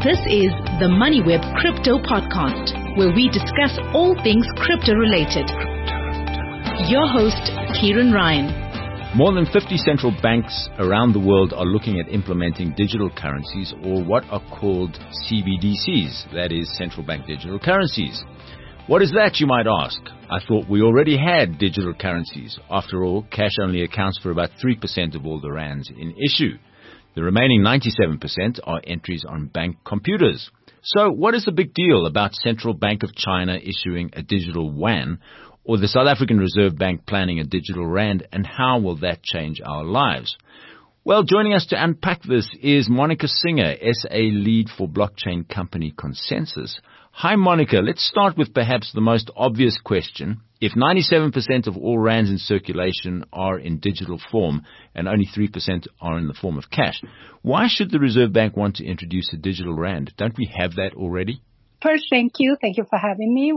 This is the MoneyWeb Crypto Podcast, where we discuss all things crypto related. Your host, Kieran Ryan. More than 50 central banks around the world are looking at implementing digital currencies, or what are called CBDCs, that is, central bank digital currencies. What is that, you might ask? I thought we already had digital currencies. After all, cash only accounts for about 3% of all the rands in issue. The remaining 97% are entries on bank computers. So what is the big deal about Central Bank of China issuing a digital yuan, or the South African Reserve Bank planning a digital rand, and how will that change our lives? Well, joining us to unpack this is Monica Singer, SA lead for blockchain company ConsenSys. Hi, Monica. Let's start with perhaps the most obvious question. If 97% of all rands in circulation are in digital form and only 3% are in the form of cash, why should the Reserve Bank want to introduce a digital rand? Don't we have that already? First, thank you. Thank you for having me.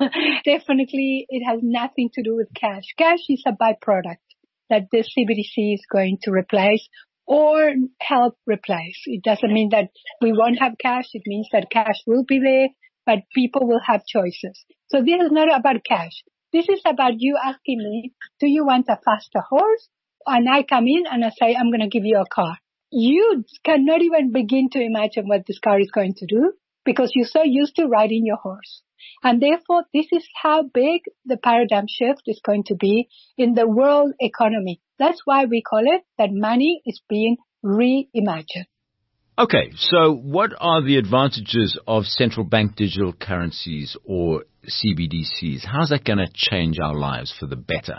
Definitely, it has nothing to do with cash. Cash is a byproduct that the CBDC is going to replace or help replace. It doesn't mean that we won't have cash. It means that cash will be there, but people will have choices. So this is not about cash. This is about you asking me, do you want a faster horse? And I come in and I say, I'm going to give you a car. You cannot even begin to imagine what this car is going to do because you're so used to riding your horse. And therefore, this is how big the paradigm shift is going to be in the world economy. That's why we call it that money is being reimagined. Okay, so what are the advantages of central bank digital currencies or CBDCs? How's that going to change our lives for the better?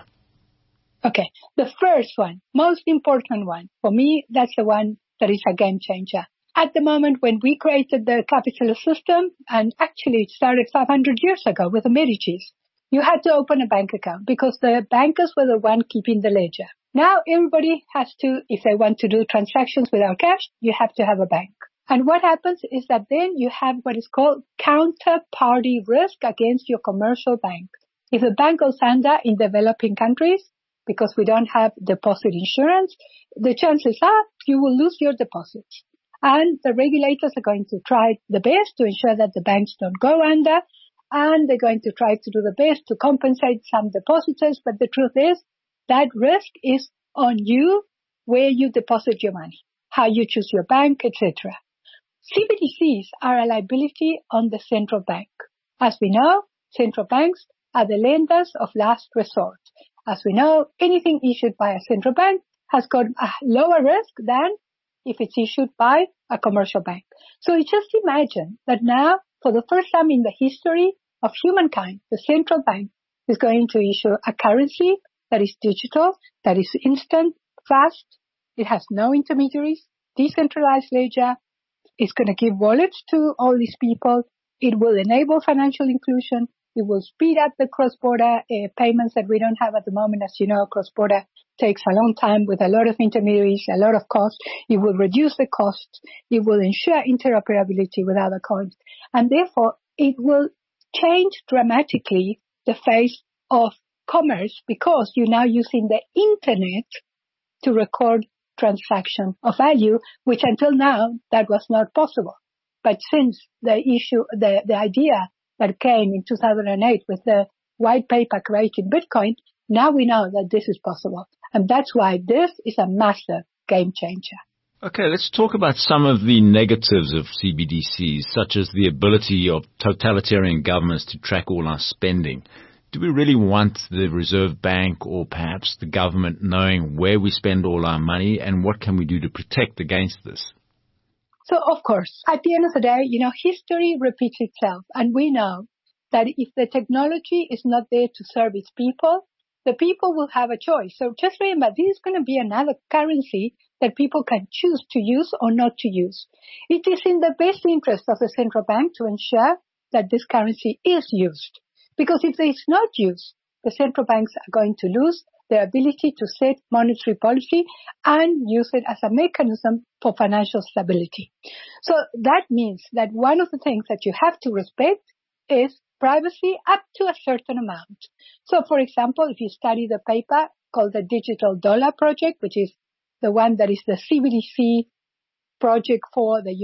Okay, the first one, most important one, for me, that's the one that is a game changer. At the moment when we created the capitalist system, and actually it started 500 years ago with the Medicis, you had to open a bank account because the bankers were the one keeping the ledger. Now everybody has to, if they want to do transactions without cash, you have to have a bank. And what happens is that then you have what is called counterparty risk against your commercial bank. If a bank goes under in developing countries, because we don't have deposit insurance, the chances are you will lose your deposits. And the regulators are going to try the best to ensure that the banks don't go under, and they're going to try to do the best to compensate some depositors. But the truth is that risk is on you, where you deposit your money, how you choose your bank, etc. CBDCs are a liability on the central bank. As we know, central banks are the lenders of last resort. As we know, anything issued by a central bank has got a lower risk than if it's issued by a commercial bank. So just imagine that now, for the first time in the history of humankind, the central bank is going to issue a currency that is digital, that is instant, fast, it has no intermediaries, decentralized ledger, it's going to give wallets to all these people, it will enable financial inclusion, it will speed up the cross-border payments that we don't have at the moment. As you know, cross-border takes a long time with a lot of intermediaries, a lot of cost. It will reduce the costs. It will ensure interoperability with other coins. And therefore, it will change dramatically the face of commerce because you're now using the internet to record transaction of value, which until now, that was not possible. But since the idea that came in 2008 with the white paper creating Bitcoin, now we know that this is possible. And that's why this is a massive game changer. Okay, let's talk about some of the negatives of CBDCs, such as the ability of totalitarian governments to track all our spending. Do we really want the Reserve Bank or perhaps the government knowing where we spend all our money, and what can we do to protect against this? So, of course, at the end of the day, history repeats itself. And we know that if the technology is not there to serve its people, the people will have a choice. So just remember, this is going to be another currency that people can choose to use or not to use. It is in the best interest of the central bank to ensure that this currency is used. Because if it's not used, the central banks are going to lose their ability to set monetary policy and use it as a mechanism for financial stability. So that means that one of the things that you have to respect is privacy up to a certain amount. So, for example, if you study the paper called the Digital Dollar Project, which is the one that is the CBDC project for the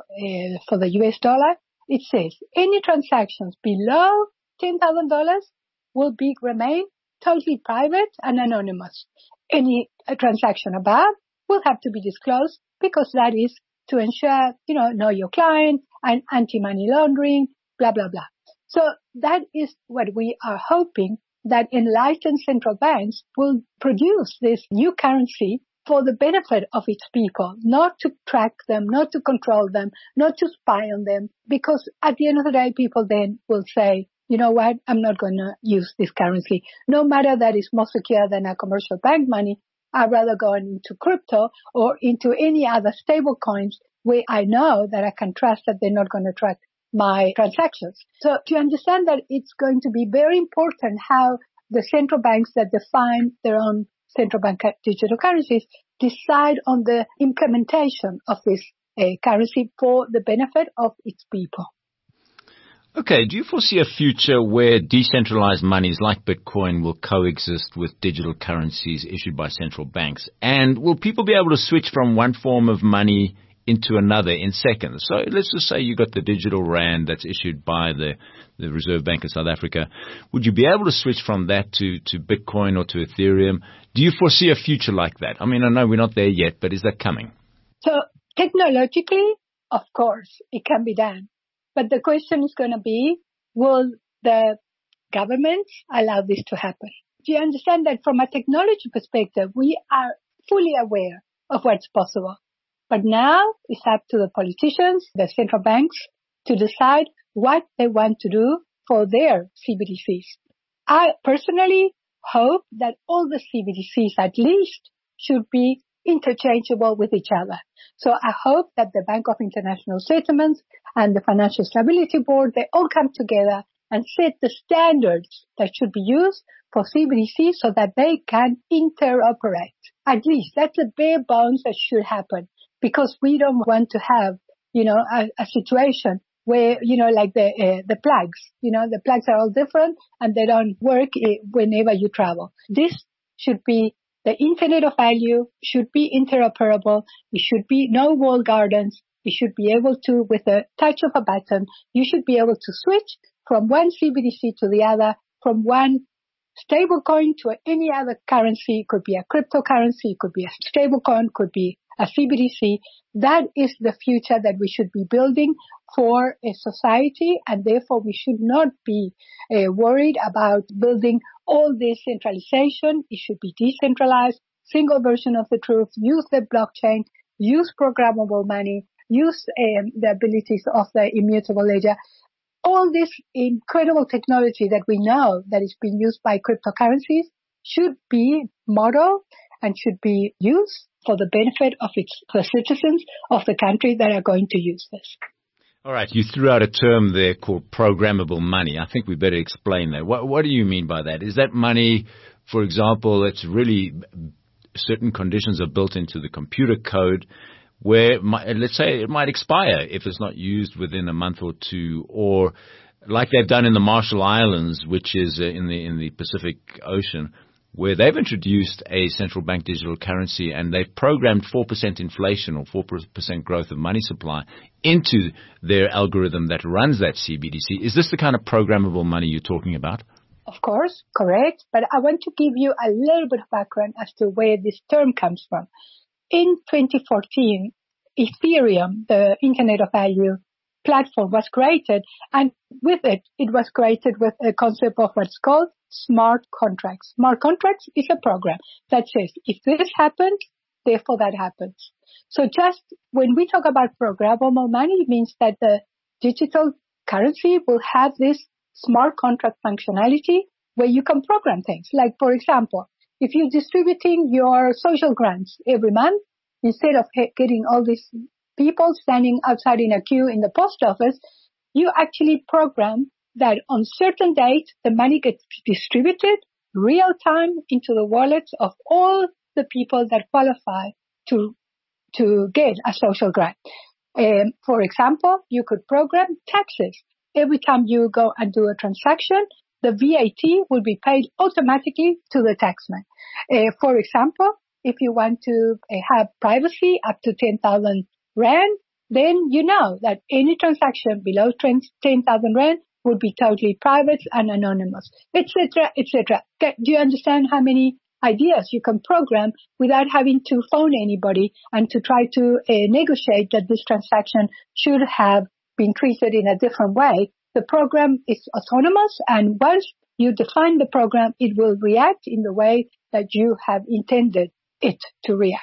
US dollar, it says any transactions below $10,000 will remain totally private and anonymous. Any transaction above will have to be disclosed because that is to ensure, know your client and anti-money laundering, blah, blah, blah. So that is what we are hoping, that enlightened central banks will produce this new currency for the benefit of its people, not to track them, not to control them, not to spy on them, because at the end of the day, people then will say, you know what, I'm not going to use this currency. No matter that it's more secure than a commercial bank money, I'd rather go into crypto or into any other stable coins where I know that I can trust that they're not going to track my transactions. So to understand that it's going to be very important how the central banks that define their own central bank digital currencies decide on the implementation of this currency for the benefit of its people. Okay, do you foresee a future where decentralized monies like Bitcoin will coexist with digital currencies issued by central banks? And will people be able to switch from one form of money into another in seconds? So let's just say you got the digital rand that's issued by the Reserve Bank of South Africa. Would you be able to switch from that to Bitcoin or to Ethereum? Do you foresee a future like that? I mean, I know we're not there yet, but is that coming? So technologically, of course, it can be done. But the question is going to be, will the governments allow this to happen? Do you understand that from a technology perspective, we are fully aware of what's possible? But now it's up to the politicians, the central banks, to decide what they want to do for their CBDCs. I personally hope that all the CBDCs at least should be interchangeable with each other. So I hope that the Bank of International Settlements and the Financial Stability Board, they all come together and set the standards that should be used for CBDC so that they can interoperate. At least that's the bare bones that should happen, because we don't want to have, a situation where, like the plugs, the plugs are all different and they don't work whenever you travel. This should be the Internet of Value, should be interoperable. It should be no walled gardens. You should be able to, with a touch of a button, you should be able to switch from one CBDC to the other, from one stable coin to any other currency. It could be a cryptocurrency, it could be a stable coin, could be a CBDC. That is the future that we should be building for a society, and therefore we should not be worried about building all this centralization. It should be decentralized, single version of the truth, use the blockchain, use programmable money, use the abilities of the immutable ledger. All this incredible technology that we know that is being used by cryptocurrencies should be modeled and should be used for the benefit of the citizens of the country that are going to use this. All right, you threw out a term there called programmable money. I think we better explain that. What do you mean by that? Is that money, for example, it's really certain conditions are built into the computer code where, let's say, it might expire if it's not used within a month or two, or like they've done in the Marshall Islands, which is in the Pacific Ocean, where they've introduced a central bank digital currency and they've programmed 4% inflation or 4% growth of money supply into their algorithm that runs that CBDC. Is this the kind of programmable money you're talking about? Of course, correct. But I want to give you a little bit of background as to where this term comes from. In 2014, Ethereum, the Internet of Value platform, was created, and with it, it was created with a concept of what's called smart contracts. Smart contracts is a program that says, if this happens, therefore that happens. So just when we talk about programmable money, it means that the digital currency will have this smart contract functionality where you can program things. Like, for example, if you're distributing your social grants every month, instead of getting all these people standing outside in a queue in the post office, you actually program that on certain dates, the money gets distributed real time into the wallets of all the people that qualify to get a social grant. For example, you could program taxes. Every time you go and do a transaction, the VAT will be paid automatically to the taxman. For example, if you want to have privacy up to 10,000 rand, then you know that any transaction below 10,000 rand would be totally private and anonymous, etc., etc. Do you understand how many ideas you can program without having to phone anybody and to try to negotiate that this transaction should have been treated in a different way? The program is autonomous, and once you define the program, it will react in the way that you have intended it to react.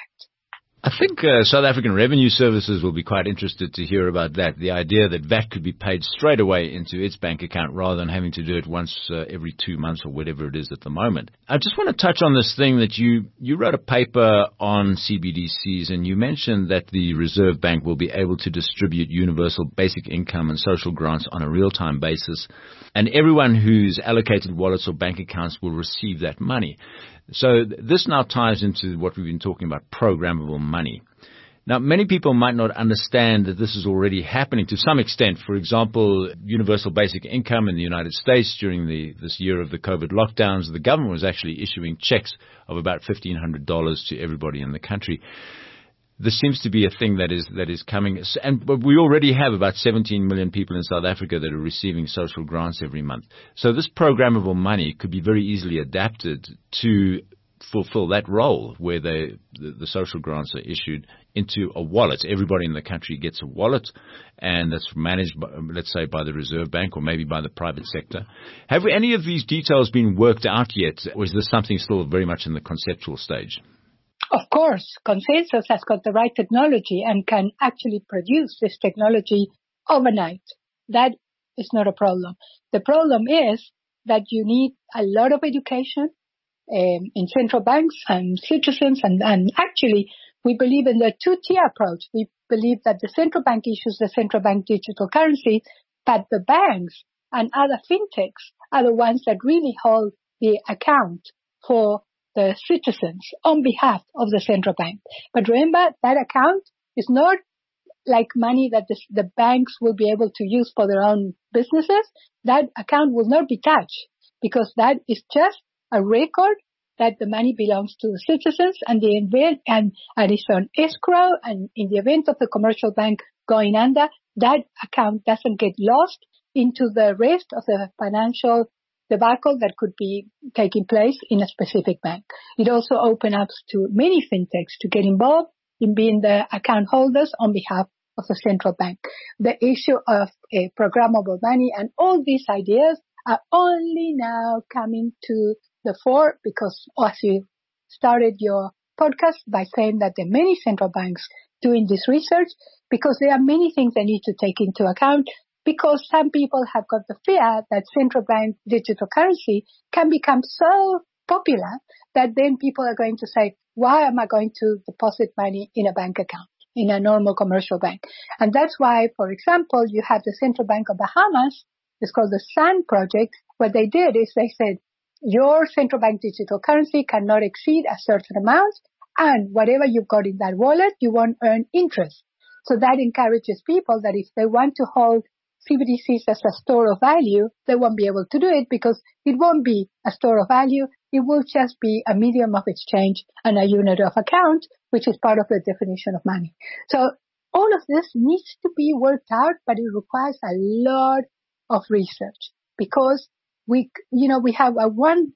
I think South African Revenue Services will be quite interested to hear about that, the idea that VAT could be paid straight away into its bank account rather than having to do it once every 2 months or whatever it is at the moment. I just want to touch on this thing that you wrote a paper on CBDCs, and you mentioned that the Reserve Bank will be able to distribute universal basic income and social grants on a real-time basis, and everyone who's allocated wallets or bank accounts will receive that money. So this now ties into what we've been talking about, programmable money. Now, many people might not understand that this is already happening to some extent. For example, universal basic income in the United States during this year of the COVID lockdowns, the government was actually issuing checks of about $1,500 to everybody in the country. This seems to be a thing that is coming, but we already have about 17 million people in South Africa that are receiving social grants every month. So this programmable money could be very easily adapted to fulfill that role where the social grants are issued into a wallet. Everybody in the country gets a wallet, and that's managed, let's say, by the Reserve Bank or maybe by the private sector. Have any of these details been worked out yet, or is this something still very much in the conceptual stage? Of course, Consensus has got the right technology and can actually produce this technology overnight. That is not a problem. The problem is that you need a lot of education in central banks and citizens, and actually we believe in the two-tier approach. We believe that the central bank issues the central bank digital currency, but the banks and other fintechs are the ones that really hold the account for the citizens on behalf of the central bank. But remember, that account is not like money that the banks will be able to use for their own businesses. That account will not be touched because that is just a record that the money belongs to the citizens, and it's on escrow, and in the event of the commercial bank going under, that account doesn't get lost into the rest of the financial debacle that could be taking place in a specific bank. It also opens up to many fintechs to get involved in being the account holders on behalf of the central bank. The issue of programmable money and all these ideas are only now coming to the fore because, as you started your podcast by saying that there are many central banks doing this research, because there are many things they need to take into account, because some people have got the fear that central bank digital currency can become so popular that then people are going to say, why am I going to deposit money in a bank account, in a normal commercial bank? And that's why, for example, you have the Central Bank of Bahamas, it's called the SUN project. What they did is they said, your central bank digital currency cannot exceed a certain amount, and whatever you've got in that wallet, you won't earn interest. So that encourages people that if they want to hold CBDCs as a store of value, they won't be able to do it because it won't be a store of value. It will just be a medium of exchange and a unit of account, which is part of the definition of money. So all of this needs to be worked out, but it requires a lot of research because we have a one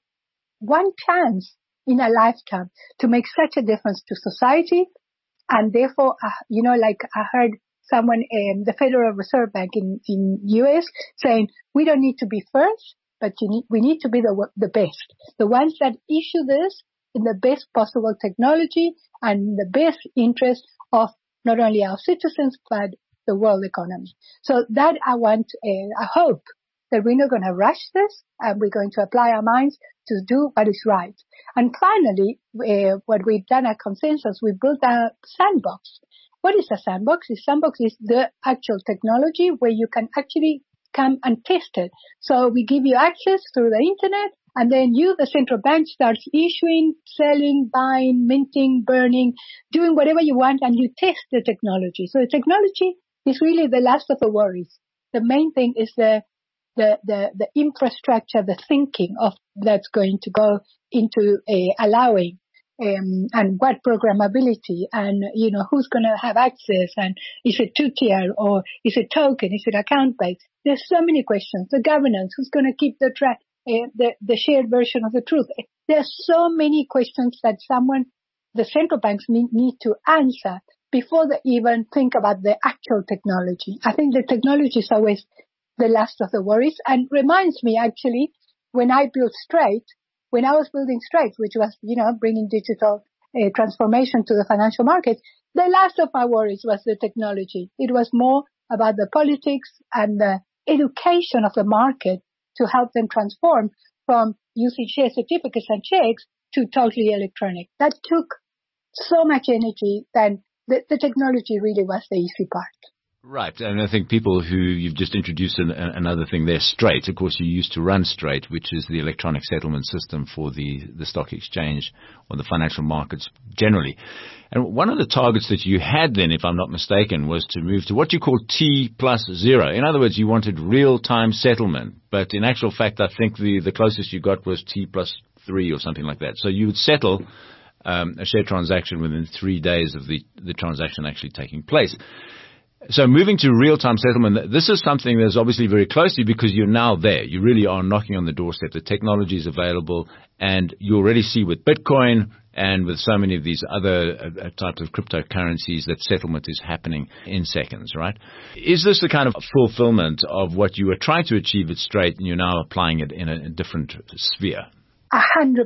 chance in a lifetime to make such a difference to society. And therefore, like I heard someone in the Federal Reserve Bank in US saying, we don't need to be first, but we need to be the best. The ones that issue this in the best possible technology and the best interest of not only our citizens, but the world economy. So that I hope that we're not going to rush this and we're going to apply our minds to do what is right. And finally, what we've done at Consensus, we built a sandbox. What is a sandbox? A sandbox is the actual technology where you can actually come and test it. So we give you access through the internet, and then you, the central bank, starts issuing, selling, buying, minting, burning, doing whatever you want, and you test the technology. So the technology is really the last of the worries. The main thing is the infrastructure, the thinking of that's going to go into allowing and what programmability and, who's going to have access and is it two-tier or is it token? Is it account-based? There's so many questions. The governance, who's going to keep the shared version of the truth? There's so many questions that the central banks need to answer before they even think about the actual technology. I think the technology is always the last of the worries and reminds me actually when I built Straight, when I was building Straight, which was, bringing digital transformation to the financial markets, the last of my worries was the technology. It was more about the politics and the education of the market to help them transform from using share certificates and checks to totally electronic. That took so much energy that the technology really was the easy part. Right, and I think people who you've just introduced another thing there, Straight. Of course, you used to run Straight, which is the electronic settlement system for the stock exchange or the financial markets generally. And one of the targets that you had then, if I'm not mistaken, was to move to what you call T+0. In other words, you wanted real-time settlement. But in actual fact, I think the closest you got was T+3 or something like that. So you would settle a share transaction within 3 days of the transaction actually taking place. So moving to real-time settlement, this is something that's obviously very close to you because you're now there. You really are knocking on the doorstep. The technology is available, and you already see with Bitcoin and with so many of these other types of cryptocurrencies that settlement is happening in seconds, right? Is this the kind of fulfillment of what you were trying to achieve at Straight, and you're now applying it in a different sphere? 100%.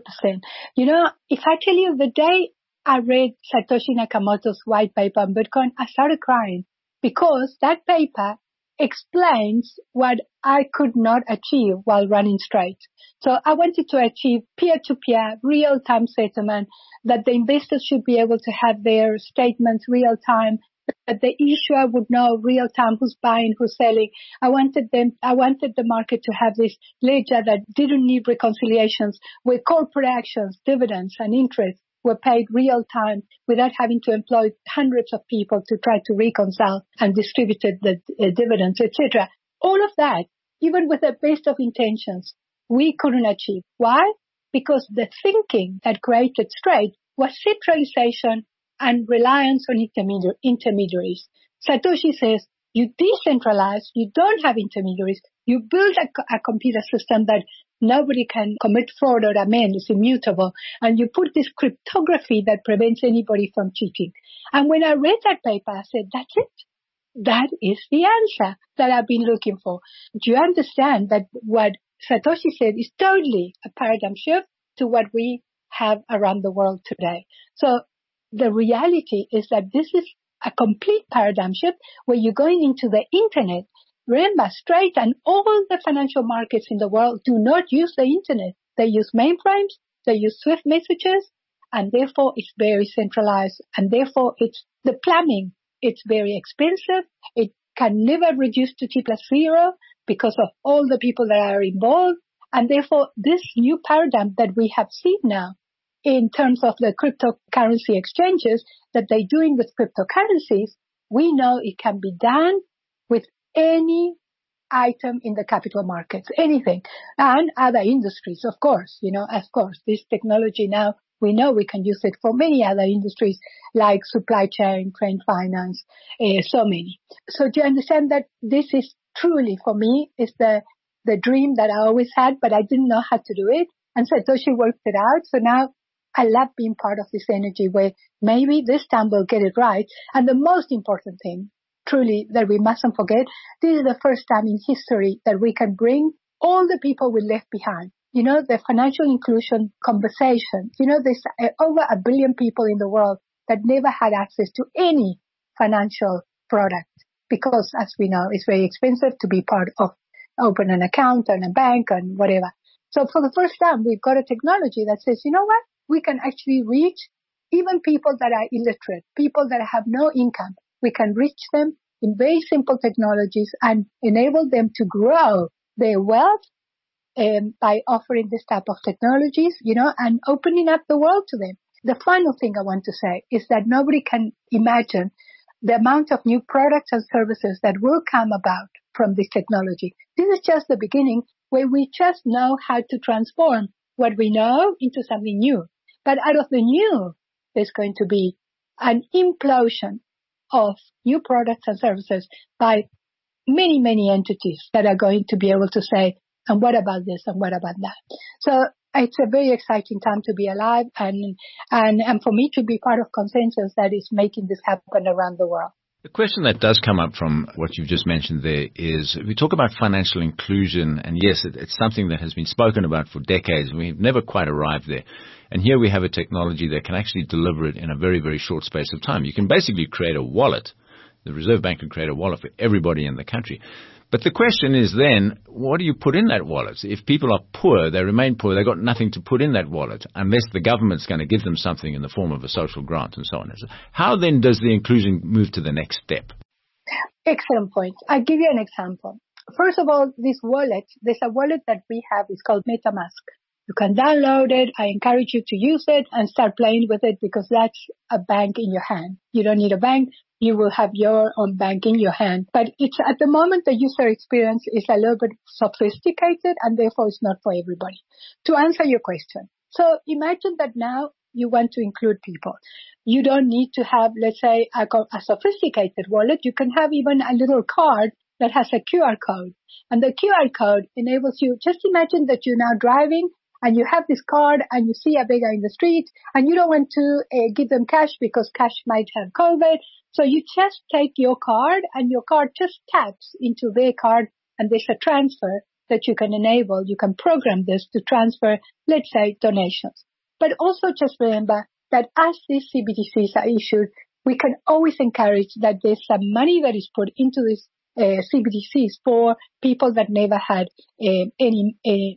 If I tell you the day I read Satoshi Nakamoto's white paper on Bitcoin, I started crying. Because that paper explains what I could not achieve while running Straight. So I wanted to achieve peer-to-peer, real-time settlement, that the investors should be able to have their statements real-time, that the issuer would know real-time who's buying, who's selling. I wanted the market to have this ledger that didn't need reconciliations, where corporate actions, dividends, and interest were paid real time without having to employ hundreds of people to try to reconcile and distribute the dividends, etc. All of that, even with the best of intentions, we couldn't achieve. Why? Because the thinking that created Straight was centralization and reliance on intermediaries. Satoshi says, you decentralize, you don't have intermediaries, you build a computer system that nobody can commit fraud or amend, it's immutable. And you put this cryptography that prevents anybody from cheating. And when I read that paper, I said, that's it. That is the answer that I've been looking for. Do you understand that what Satoshi said is totally a paradigm shift to what we have around the world today? So the reality is that this is a complete paradigm shift where you're going into the internet. Remember, Straight and all the financial markets in the world do not use the internet. They use mainframes, they use Swift messages, and therefore it's very centralized, and therefore it's the plumbing. It's very expensive. It can never reduce to T+0 because of all the people that are involved. And therefore, this new paradigm that we have seen now in terms of the cryptocurrency exchanges that they're doing with cryptocurrencies, we know it can be done with any item in the capital markets, anything, and other industries, of course, this technology now, we know we can use it for many other industries like supply chain, trade finance, so many. So do you understand that this is truly, for me, is the dream that I always had, but I didn't know how to do it. And Satoshi worked it out. So now I love being part of this energy where maybe this time we'll get it right. And the most important thing, truly, that we mustn't forget, this is the first time in history that we can bring all the people we left behind. The financial inclusion conversation. There's over 1 billion people in the world that never had access to any financial product because, as we know, it's very expensive to be part of open an account and a bank and whatever. So for the first time, we've got a technology that says, you know what? We can actually reach even people that are illiterate, people that have no income. We can reach them in very simple technologies and enable them to grow their wealth by offering this type of technologies, and opening up the world to them. The final thing I want to say is that nobody can imagine the amount of new products and services that will come about from this technology. This is just the beginning where we just know how to transform what we know into something new. But out of the new, there's going to be an implosion of new products and services by many, many entities that are going to be able to say, and what about this and what about that? So it's a very exciting time to be alive and for me to be part of consensus that is making this happen around the world. The question that does come up from what you've just mentioned there is, we talk about financial inclusion, and yes, it's something that has been spoken about for decades. We've never quite arrived there. And here we have a technology that can actually deliver it in a very, very short space of time. You can basically create a wallet. The Reserve Bank can create a wallet for everybody in the country. But the question is then, what do you put in that wallet? If people are poor, they remain poor, they've got nothing to put in that wallet unless the government's going to give them something in the form of a social grant and so on. How then does the inclusion move to the next step? Excellent point. I'll give you an example. First of all, this wallet, there's a wallet that we have, it's called MetaMask. You can download it. I encourage you to use it and start playing with it because that's a bank in your hand. You don't need a bank. You will have your own bank in your hand. But it's at the moment the user experience is a little bit sophisticated and therefore it's not for everybody. To answer your question. So imagine that now you want to include people. You don't need to have, let's say, a sophisticated wallet. You can have even a little card that has a QR code. And the QR code enables you, just imagine that you're now driving and you have this card and you see a beggar in the street and you don't want to give them cash because cash might have COVID. So you just take your card and your card just taps into their card and there's a transfer that you can enable. You can program this to transfer, let's say, donations. But also just remember that as these CBDCs are issued, we can always encourage that there's some money that is put into these CBDCs for people that never had any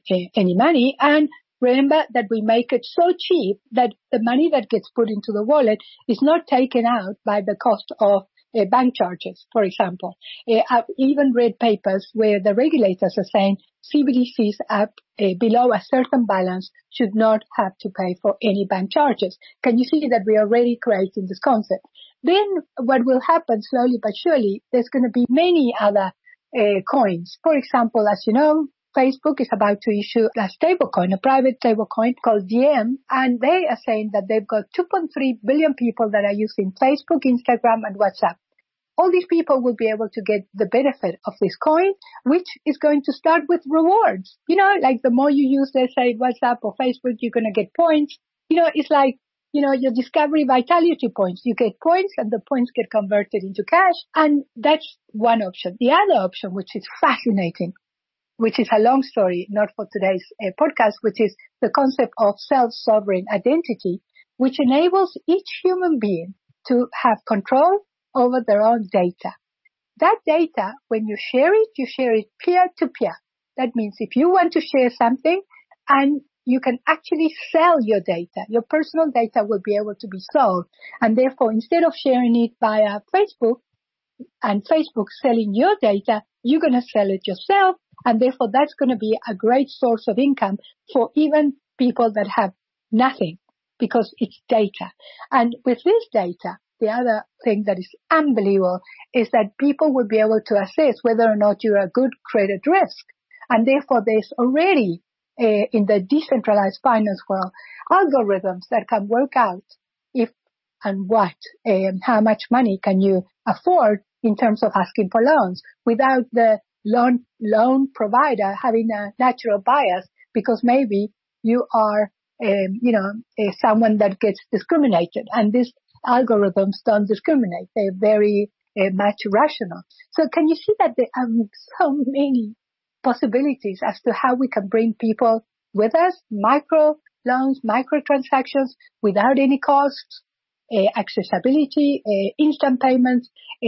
money. And remember that we make it so cheap that the money that gets put into the wallet is not taken out by the cost of bank charges, for example. I've even read papers where the regulators are saying CBDCs up below a certain balance should not have to pay for any bank charges. Can you see that we are already creating this concept? Then what will happen slowly but surely, there's going to be many other coins. For example, as you know, Facebook is about to issue a stablecoin, a private stablecoin called Diem, and they are saying that they've got 2.3 billion people that are using Facebook, Instagram, and WhatsApp. All these people will be able to get the benefit of this coin, which is going to start with rewards. You know, like the more you use, let's say, WhatsApp or Facebook, you're going to get points. You know, it's like, you know, your Discovery Vitality points. You get points and the points get converted into cash. And that's one option. The other option, which is fascinating, which is a long story, not for today's podcast, which is the concept of self-sovereign identity, which enables each human being to have control over their own data. That data, when you share it peer-to-peer. That means if you want to share something and you can actually sell your data, your personal data will be able to be sold. And therefore, instead of sharing it via Facebook and Facebook selling your data, you're going to sell it yourself. And therefore, that's going to be a great source of income for even people that have nothing because it's data. And with this data, the other thing that is unbelievable is that people will be able to assess whether or not you're a good credit risk. And therefore, there's already in the decentralized finance world algorithms that can work out if and what, how much money can you afford in terms of asking for loans without the loan provider having a natural bias because maybe you are, someone that gets discriminated. And these algorithms don't discriminate. They're very much rational. So can you see that there are so many possibilities as to how we can bring people with us, micro loans, micro transactions without any costs, accessibility, instant payments,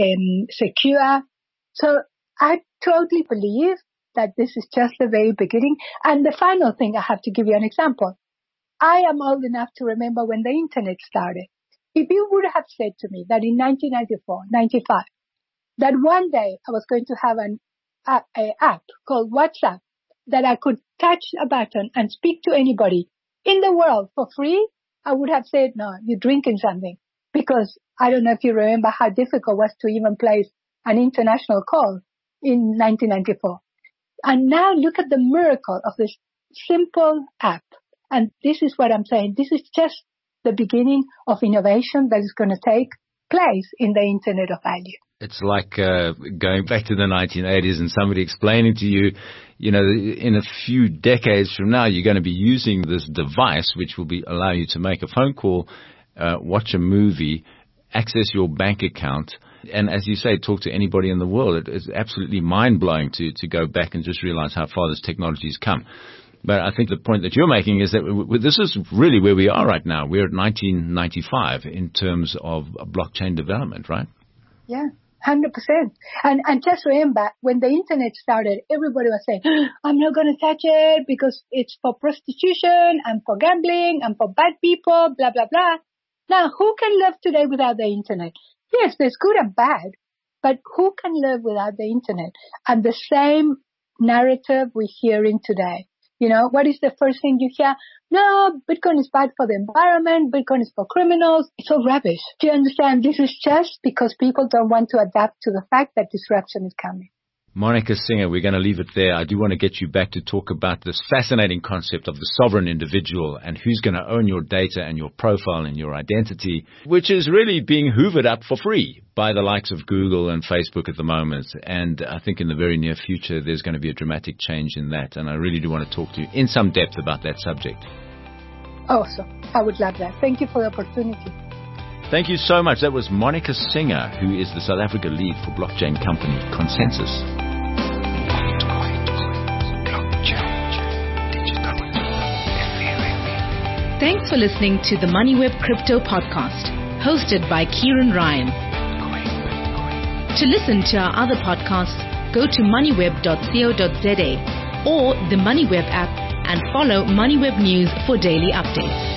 secure. So I totally believe that this is just the very beginning. And the final thing, I have to give you an example. I am old enough to remember when the internet started. If you would have said to me that in 1994, 95, that one day I was going to have an app called WhatsApp that I could touch a button and speak to anybody in the world for free, I would have said, no, you're drinking something. Because I don't know if you remember how difficult it was to even place an international call in 1994. And now look at the miracle of this simple app. And this is what I'm saying. This is just the beginning of innovation that is going to take place in the Internet of Value. It's like going back to the 1980s and somebody explaining to you, in a few decades from now, you're going to be using this device, which will allow you to make a phone call, watch a movie, access your bank account, and as you say, talk to anybody in the world. It's absolutely mind-blowing to go back and just realize how far this technology has come. But I think the point that you're making is that this is really where we are right now. We're at 1995 in terms of blockchain development, right? Yeah, 100%. And just remember, when the Internet started, everybody was saying, I'm not going to touch it because it's for prostitution and for gambling and for bad people, blah, blah, blah. Now, who can live today without the Internet? Yes, there's good and bad, but who can live without the Internet? And the same narrative we're hearing today. What is the first thing you hear? No, Bitcoin is bad for the environment. Bitcoin is for criminals. It's all rubbish. Do you understand? This is just because people don't want to adapt to the fact that disruption is coming. Monica Singer, we're going to leave it there. I do want to get you back to talk about this fascinating concept of the sovereign individual and who's going to own your data and your profile and your identity, which is really being hoovered up for free by the likes of Google and Facebook at the moment. And I think in the very near future, there's going to be a dramatic change in that. And I really do want to talk to you in some depth about that subject. Awesome. I would love that. Thank you for the opportunity. Thank you so much. That was Monica Singer, who is the South Africa lead for blockchain company Consensus. Thanks for listening to the MoneyWeb Crypto Podcast, hosted by Kieran Ryan. To listen to our other podcasts, go to moneyweb.co.za or the MoneyWeb app and follow MoneyWeb News for daily updates.